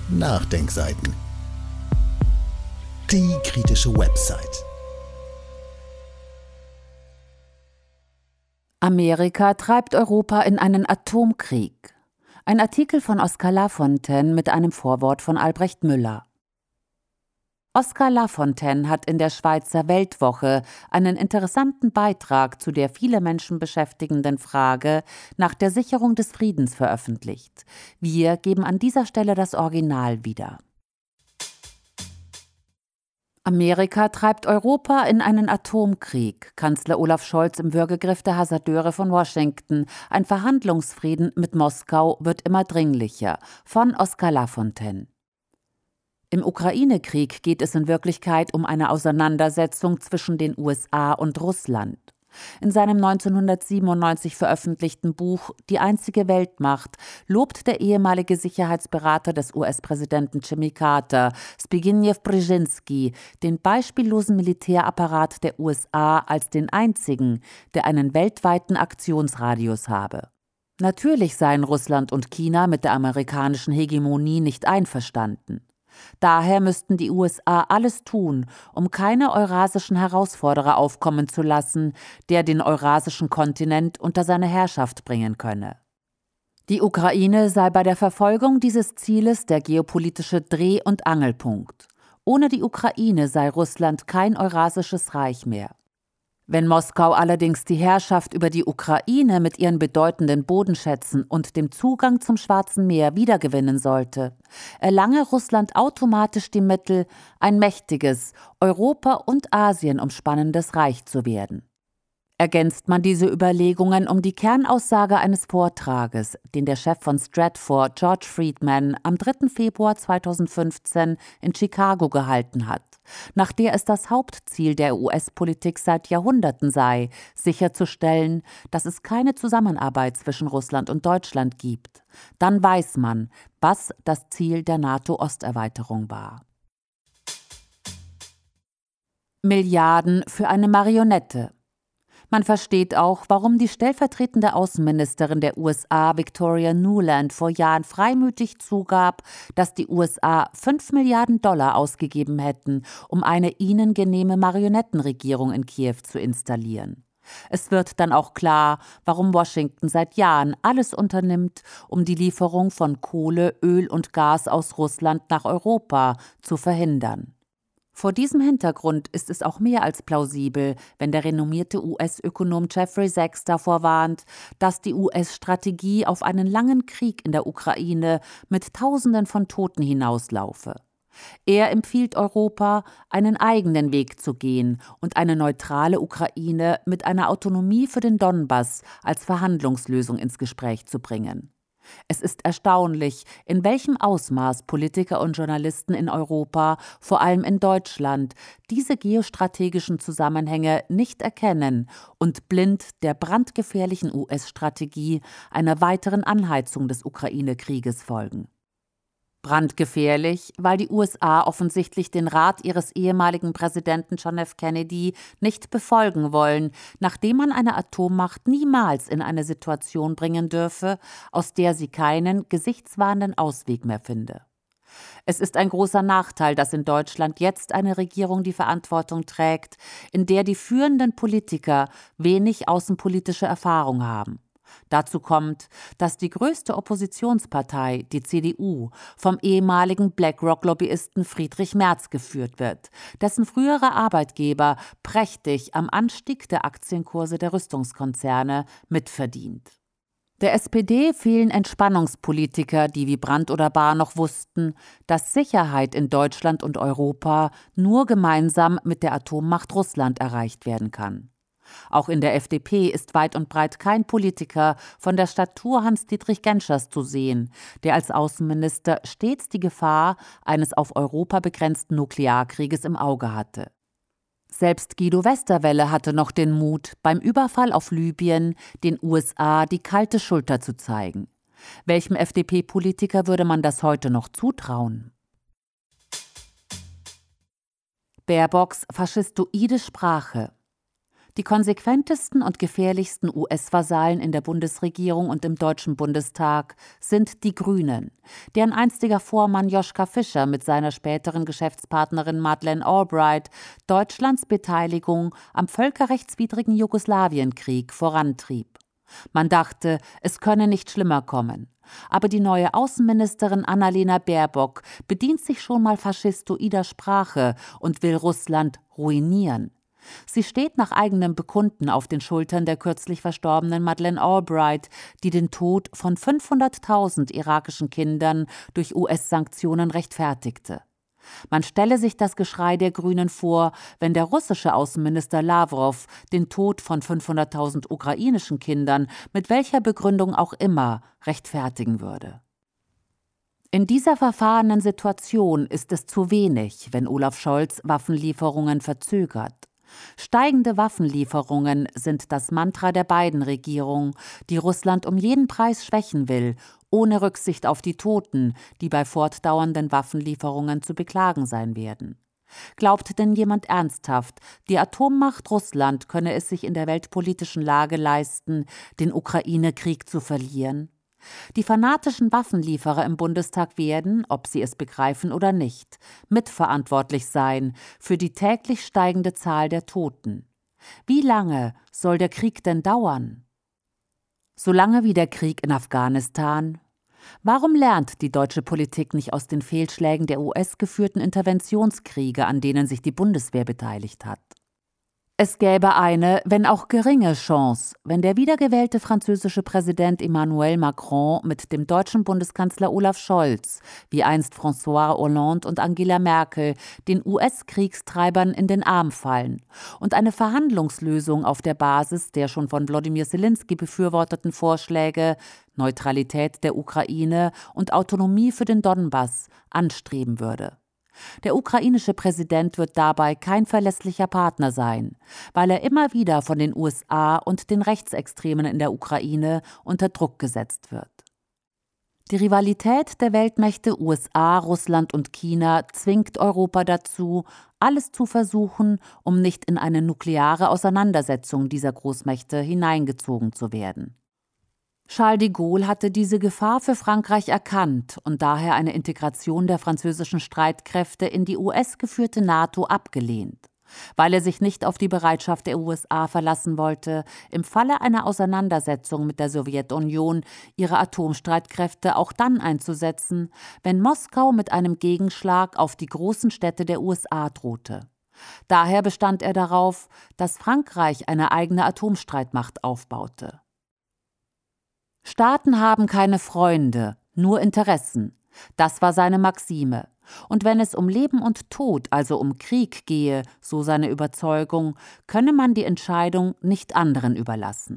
Nachdenkseiten. Die kritische Website. Amerika treibt Europa in einen Atomkrieg. Ein Artikel von Oskar Lafontaine mit einem Vorwort von Albrecht Müller. Oskar Lafontaine hat in der Schweizer Weltwoche einen interessanten Beitrag zu der viele Menschen beschäftigenden Frage nach der Sicherung des Friedens veröffentlicht. Wir geben an dieser Stelle das Original wieder. Amerika treibt Europa in einen Atomkrieg. Kanzler Olaf Scholz im Würgegriff der Hasardeure von Washington. Ein Verhandlungsfrieden mit Moskau wird immer dringlicher. Von Oskar Lafontaine. Im Ukraine-Krieg geht es in Wirklichkeit um eine Auseinandersetzung zwischen den USA und Russland. In seinem 1997 veröffentlichten Buch »Die einzige Weltmacht« lobt der ehemalige Sicherheitsberater des US-Präsidenten Jimmy Carter, Zbigniew Brzezinski, den beispiellosen Militärapparat der USA als den einzigen, der einen weltweiten Aktionsradius habe. Natürlich seien Russland und China mit der amerikanischen Hegemonie nicht einverstanden. Daher müssten die USA alles tun, um keine eurasischen Herausforderer aufkommen zu lassen, der den eurasischen Kontinent unter seine Herrschaft bringen könne. Die Ukraine sei bei der Verfolgung dieses Zieles der geopolitische Dreh- und Angelpunkt. Ohne die Ukraine sei Russland kein eurasisches Reich mehr. Wenn Moskau allerdings die Herrschaft über die Ukraine mit ihren bedeutenden Bodenschätzen und dem Zugang zum Schwarzen Meer wiedergewinnen sollte, erlange Russland automatisch die Mittel, ein mächtiges, Europa und Asien umspannendes Reich zu werden. Ergänzt man diese Überlegungen um die Kernaussage eines Vortrages, den der Chef von Stratfor, George Friedman, am 3. Februar 2015 in Chicago gehalten hat, nach der es das Hauptziel der US-Politik seit Jahrhunderten sei, sicherzustellen, dass es keine Zusammenarbeit zwischen Russland und Deutschland gibt, dann weiß man, was das Ziel der NATO-Osterweiterung war. Milliarden für eine Marionette. Man versteht auch, warum die stellvertretende Außenministerin der USA, Victoria Nuland, vor Jahren freimütig zugab, dass die USA $5 Milliarden ausgegeben hätten, um eine ihnen genehme Marionettenregierung in Kiew zu installieren. Es wird dann auch klar, warum Washington seit Jahren alles unternimmt, um die Lieferung von Kohle, Öl und Gas aus Russland nach Europa zu verhindern. Vor diesem Hintergrund ist es auch mehr als plausibel, wenn der renommierte US-Ökonom Jeffrey Sachs davor warnt, dass die US-Strategie auf einen langen Krieg in der Ukraine mit Tausenden von Toten hinauslaufe. Er empfiehlt Europa, einen eigenen Weg zu gehen und eine neutrale Ukraine mit einer Autonomie für den Donbass als Verhandlungslösung ins Gespräch zu bringen. Es ist erstaunlich, in welchem Ausmaß Politiker und Journalisten in Europa, vor allem in Deutschland, diese geostrategischen Zusammenhänge nicht erkennen und blind der brandgefährlichen US-Strategie einer weiteren Anheizung des Ukraine-Krieges folgen. Brandgefährlich, weil die USA offensichtlich den Rat ihres ehemaligen Präsidenten John F. Kennedy nicht befolgen wollen, nachdem man eine Atommacht niemals in eine Situation bringen dürfe, aus der sie keinen gesichtswahrenden Ausweg mehr finde. Es ist ein großer Nachteil, dass in Deutschland jetzt eine Regierung die Verantwortung trägt, in der die führenden Politiker wenig außenpolitische Erfahrung haben. Dazu kommt, dass die größte Oppositionspartei, die CDU, vom ehemaligen BlackRock-Lobbyisten Friedrich Merz geführt wird, dessen früherer Arbeitgeber prächtig am Anstieg der Aktienkurse der Rüstungskonzerne mitverdient. Der SPD fehlen Entspannungspolitiker, die wie Brandt oder Bahr noch wussten, dass Sicherheit in Deutschland und Europa nur gemeinsam mit der Atommacht Russland erreicht werden kann. Auch in der FDP ist weit und breit kein Politiker von der Statur Hans-Dietrich Genschers zu sehen, der als Außenminister stets die Gefahr eines auf Europa begrenzten Nuklearkrieges im Auge hatte. Selbst Guido Westerwelle hatte noch den Mut, beim Überfall auf Libyen den USA die kalte Schulter zu zeigen. Welchem FDP-Politiker würde man das heute noch zutrauen? Baerbocks faschistoide Sprache. Die konsequentesten und gefährlichsten US-Vasallen in der Bundesregierung und im Deutschen Bundestag sind die Grünen, deren einstiger Vormann Joschka Fischer mit seiner späteren Geschäftspartnerin Madeleine Albright Deutschlands Beteiligung am völkerrechtswidrigen Jugoslawienkrieg vorantrieb. Man dachte, es könne nicht schlimmer kommen. Aber die neue Außenministerin Annalena Baerbock bedient sich schon mal faschistoider Sprache und will Russland ruinieren. Sie steht nach eigenem Bekunden auf den Schultern der kürzlich verstorbenen Madeleine Albright, die den Tod von 500.000 irakischen Kindern durch US-Sanktionen rechtfertigte. Man stelle sich das Geschrei der Grünen vor, wenn der russische Außenminister Lawrow den Tod von 500.000 ukrainischen Kindern mit welcher Begründung auch immer rechtfertigen würde. In dieser verfahrenen Situation ist es zu wenig, wenn Olaf Scholz Waffenlieferungen verzögert. Steigende Waffenlieferungen sind das Mantra der beiden Regierungen, die Russland um jeden Preis schwächen will, ohne Rücksicht auf die Toten, die bei fortdauernden Waffenlieferungen zu beklagen sein werden. Glaubt denn jemand ernsthaft, die Atommacht Russland könne es sich in der weltpolitischen Lage leisten, den Ukraine-Krieg zu verlieren? Die fanatischen Waffenlieferer im Bundestag werden, ob sie es begreifen oder nicht, mitverantwortlich sein für die täglich steigende Zahl der Toten. Wie lange soll der Krieg denn dauern? Solange wie der Krieg in Afghanistan? Warum lernt die deutsche Politik nicht aus den Fehlschlägen der US-geführten Interventionskriege, an denen sich die Bundeswehr beteiligt hat? Es gäbe eine, wenn auch geringe Chance, wenn der wiedergewählte französische Präsident Emmanuel Macron mit dem deutschen Bundeskanzler Olaf Scholz, wie einst François Hollande und Angela Merkel, den US-Kriegstreibern in den Arm fallen und eine Verhandlungslösung auf der Basis der schon von Wladimir Zelensky befürworteten Vorschläge Neutralität der Ukraine und Autonomie für den Donbass anstreben würde. Der ukrainische Präsident wird dabei kein verlässlicher Partner sein, weil er immer wieder von den USA und den Rechtsextremen in der Ukraine unter Druck gesetzt wird. Die Rivalität der Weltmächte USA, Russland und China zwingt Europa dazu, alles zu versuchen, um nicht in eine nukleare Auseinandersetzung dieser Großmächte hineingezogen zu werden. Charles de Gaulle hatte diese Gefahr für Frankreich erkannt und daher eine Integration der französischen Streitkräfte in die US-geführte NATO abgelehnt, weil er sich nicht auf die Bereitschaft der USA verlassen wollte, im Falle einer Auseinandersetzung mit der Sowjetunion ihre Atomstreitkräfte auch dann einzusetzen, wenn Moskau mit einem Gegenschlag auf die großen Städte der USA drohte. Daher bestand er darauf, dass Frankreich eine eigene Atomstreitmacht aufbaute. Staaten haben keine Freunde, nur Interessen. Das war seine Maxime. Und wenn es um Leben und Tod, also um Krieg gehe, so seine Überzeugung, könne man die Entscheidung nicht anderen überlassen.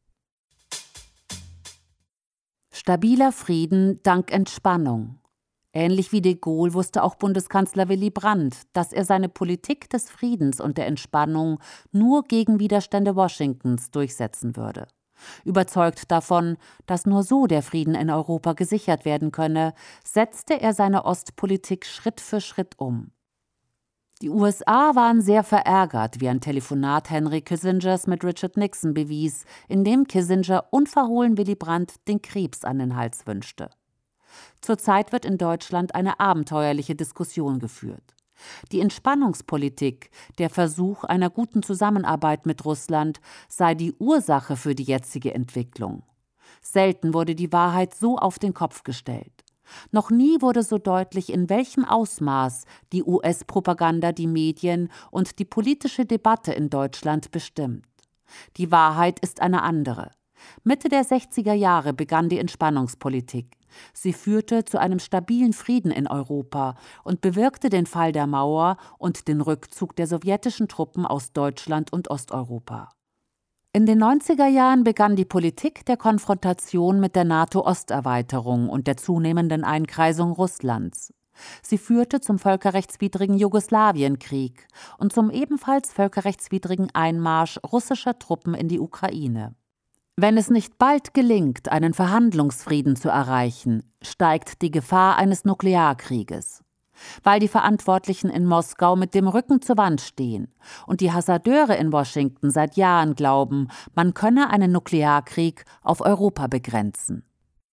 Stabiler Frieden dank Entspannung. Ähnlich wie de Gaulle wusste auch Bundeskanzler Willy Brandt, dass er seine Politik des Friedens und der Entspannung nur gegen Widerstände Washingtons durchsetzen würde. Überzeugt davon, dass nur so der Frieden in Europa gesichert werden könne, setzte er seine Ostpolitik Schritt für Schritt um. Die USA waren sehr verärgert, wie ein Telefonat Henry Kissingers mit Richard Nixon bewies, in dem Kissinger unverhohlen Willy Brandt den Krebs an den Hals wünschte. Zurzeit wird in Deutschland eine abenteuerliche Diskussion geführt. Die Entspannungspolitik, der Versuch einer guten Zusammenarbeit mit Russland, sei die Ursache für die jetzige Entwicklung. Selten wurde die Wahrheit so auf den Kopf gestellt. Noch nie wurde so deutlich, in welchem Ausmaß die US-Propaganda die Medien und die politische Debatte in Deutschland bestimmt. Die Wahrheit ist eine andere. Mitte der 60er Jahre begann die Entspannungspolitik. Sie führte zu einem stabilen Frieden in Europa und bewirkte den Fall der Mauer und den Rückzug der sowjetischen Truppen aus Deutschland und Osteuropa. In den 90er Jahren begann die Politik der Konfrontation mit der NATO-Osterweiterung und der zunehmenden Einkreisung Russlands. Sie führte zum völkerrechtswidrigen Jugoslawienkrieg und zum ebenfalls völkerrechtswidrigen Einmarsch russischer Truppen in die Ukraine. Wenn es nicht bald gelingt, einen Verhandlungsfrieden zu erreichen, steigt die Gefahr eines Nuklearkrieges. weil die Verantwortlichen in Moskau mit dem Rücken zur Wand stehen und die Hasardeure in Washington seit Jahren glauben, man könne einen Nuklearkrieg auf Europa begrenzen.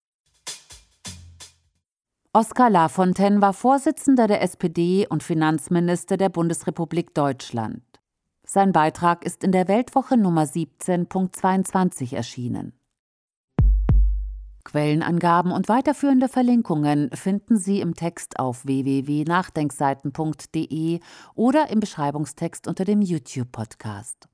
Oskar Lafontaine war Vorsitzender der SPD und Finanzminister der Bundesrepublik Deutschland. Sein Beitrag ist in der Weltwoche Nummer 17.22 erschienen. Quellenangaben und weiterführende Verlinkungen finden Sie im Text auf www.nachdenkseiten.de oder im Beschreibungstext unter dem YouTube-Podcast.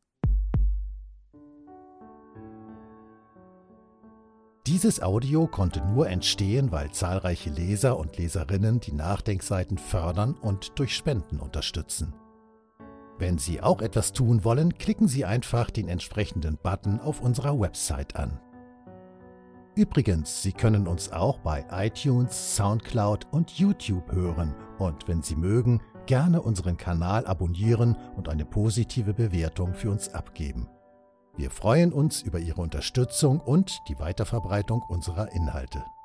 Dieses Audio konnte nur entstehen, weil zahlreiche Leser und Leserinnen die Nachdenkseiten fördern und durch Spenden unterstützen. Wenn Sie auch etwas tun wollen, klicken Sie einfach den entsprechenden Button auf unserer Website an. Übrigens, Sie können uns auch bei iTunes, Soundcloud und YouTube hören und wenn Sie mögen, gerne unseren Kanal abonnieren und eine positive Bewertung für uns abgeben. Wir freuen uns über Ihre Unterstützung und die Weiterverbreitung unserer Inhalte.